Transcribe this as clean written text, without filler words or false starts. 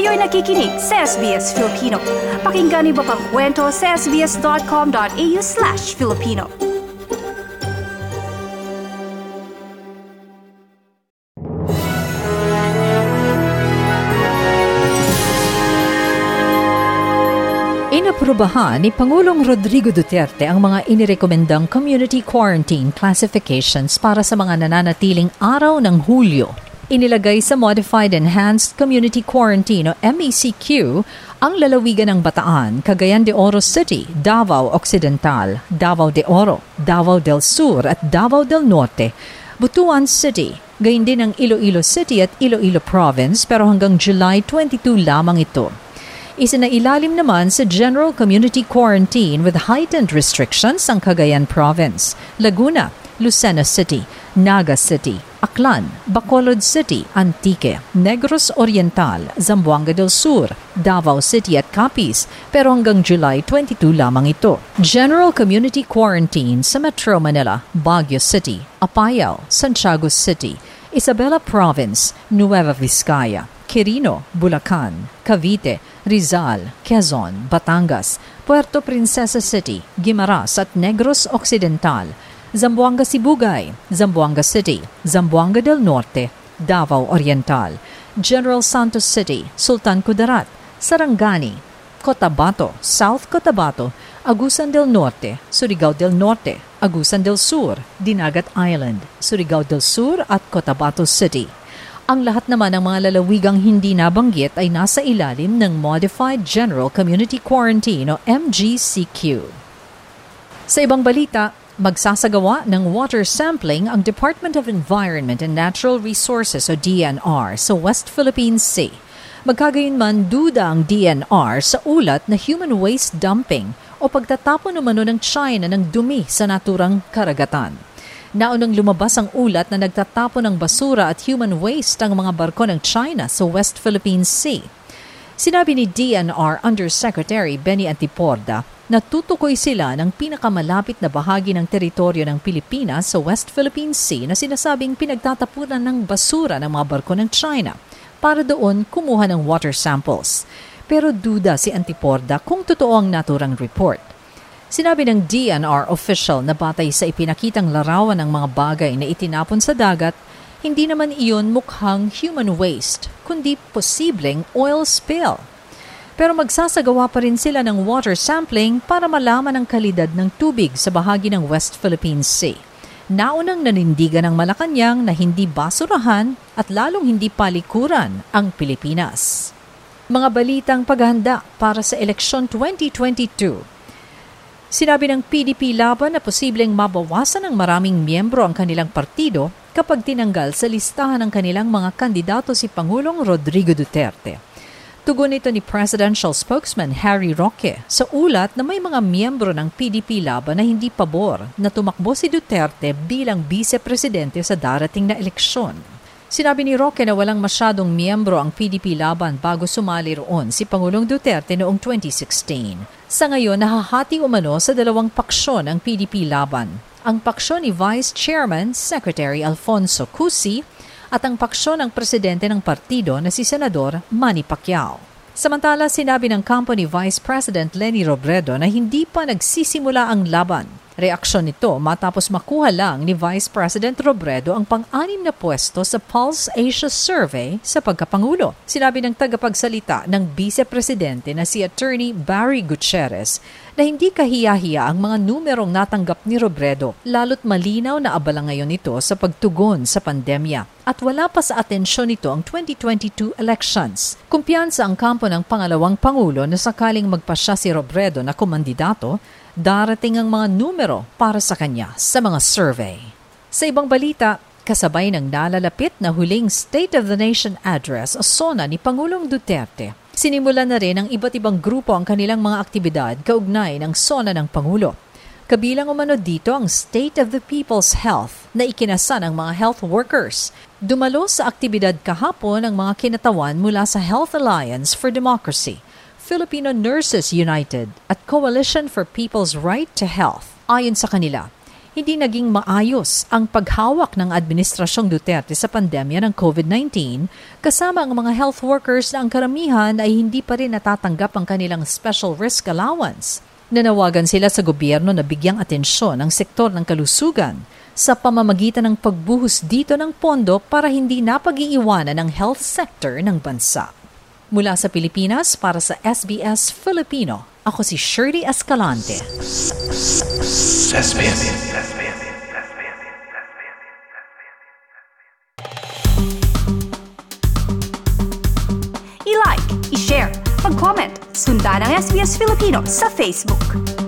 Kayo'y nakikinig sa SBS Filipino. Pakinggan niyo pa ang kwento sa sbs.com.au/Filipino. Inaprubahan ni Pangulong Rodrigo Duterte ang mga inirekomendang community quarantine classifications para sa mga nananatiling araw ng Hulyo. Inilagay sa Modified Enhanced Community Quarantine o MECQ ang lalawigan ng Bataan, Cagayan de Oro City, Davao Occidental, Davao de Oro, Davao del Sur at Davao del Norte, Butuan City, gayon din ang Iloilo City at Iloilo Province pero hanggang July 22 lamang ito. Isinailalim naman sa General Community Quarantine with heightened restrictions ang Cagayan Province, Laguna, Lucena City, Naga City, Aklan, Bacolod City, Antique, Negros Oriental, Zamboanga del Sur, Davao City at Capiz, pero hanggang July 22 lamang ito. General Community Quarantine sa Metro Manila, Baguio City, Apayao, Santiago City, Isabela Province, Nueva Vizcaya, Quirino, Bulacan, Cavite, Rizal, Quezon, Batangas, Puerto Princesa City, Guimaras at Negros Occidental, Zamboanga Sibugay, Zamboanga City, Zamboanga del Norte, Davao Oriental, General Santos City, Sultan Kudarat, Sarangani, Cotabato, South Cotabato, Agusan del Norte, Surigao del Norte, Agusan del Sur, Dinagat Island, Surigao del Sur at Cotabato City. Ang lahat naman ng mga lalawigang hindi nabanggit ay nasa ilalim ng Modified General Community Quarantine o MGCQ. Sa ibang balita, magsasagawa ng water sampling ang Department of Environment and Natural Resources o DNR sa West Philippine Sea. Magkagayunman duda ang DNR sa ulat na human waste dumping o pagtatapon umano ng China ng dumi sa naturang karagatan. Naunang lumabas ang ulat na nagtatapon ng basura at human waste ang mga barko ng China sa West Philippine Sea. Sinabi ni DNR Undersecretary Benny Antiporda na tutukoy sila ng pinakamalapit na bahagi ng teritoryo ng Pilipinas sa West Philippine Sea na sinasabing pinagtatapunan ng basura ng mga barko ng China para doon kumuha ng water samples. Pero duda si Antiporda kung totoo ang naturang report. Sinabi ng DNR official na batay sa ipinakitang larawan ng mga bagay na itinapon sa dagat, hindi naman iyon mukhang human waste, kundi posibleng oil spill. Pero magsasagawa pa rin sila ng water sampling para malaman ang kalidad ng tubig sa bahagi ng West Philippine Sea. Naunang nanindigan ng Malacanang na hindi basurahan at lalong hindi palikuran ang Pilipinas. Mga balitang paghahanda para sa eleksyon 2022. Sinabi ng PDP Laban na posibleng mabawasan ng maraming miyembro ang kanilang partido kapag tinanggal sa listahan ng kanilang mga kandidato si Pangulong Rodrigo Duterte. Tugon ito ni Presidential Spokesman Harry Roque sa ulat na may mga miyembro ng PDP Laban na hindi pabor na tumakbo si Duterte bilang vice-presidente sa darating na eleksyon. Sinabi ni Roque na walang masyadong miyembro ang PDP Laban bago sumali roon si Pangulong Duterte noong 2016. Sa ngayon, nahahati umano sa dalawang paksyon ang PDP Laban. Ang paksyon ni Vice Chairman Secretary Alfonso Cusi at ang paksyon ng presidente ng partido na si Senador Manny Pacquiao. Samantala, sinabi ng kampo ni Vice President Leni Robredo na hindi pa nagsisimula ang laban. Reaksyon nito matapos makuha lang ni Vice President Robredo ang pang-anim na pwesto sa Pulse Asia Survey sa pagkapangulo. Sinabi ng tagapagsalita ng Vice-Presidente na si Attorney Barry Gutierrez na hindi kahiya-hiya ang mga numerong natanggap ni Robredo, lalo't malinaw na abala ngayon ito sa pagtugon sa pandemya. At wala pa sa atensyon nito ang 2022 elections. Kumpiyansa ang kampo ng pangalawang pangulo na sakaling magpasya si Robredo na kumandidato, darating ang mga numero para sa kanya sa mga survey. Sa ibang balita, kasabay ng nalalapit na huling State of the Nation Address o SONA ni Pangulong Duterte, sinimulan na rin ng iba't ibang grupo ang kanilang mga aktibidad kaugnay ng SONA ng Pangulo. Kabilang umano dito ang State of the People's Health na ikinasa ng mga health workers. Dumalo sa aktibidad kahapon ang mga kinatawan mula sa Health Alliance for Democracy, Filipino Nurses United at Coalition for People's Right to Health. Ayon sa kanila, Hindi naging maayos ang paghawak ng Administrasyong Duterte sa pandemya ng COVID-19 kasama ang mga health workers na ang karamihan ay hindi pa rin natatanggap ang kanilang special risk allowance. Nanawagan sila sa gobyerno na bigyang atensyon ang sektor ng kalusugan sa pamamagitan ng pagbuhos dito ng pondo para hindi napag-iiwanan ng health sector ng bansa. Mula sa Pilipinas para sa SBS Filipino, ako si Shirley Escalante. I-like, i-share, mag-comment, sundan ang SBS Filipino sa Facebook.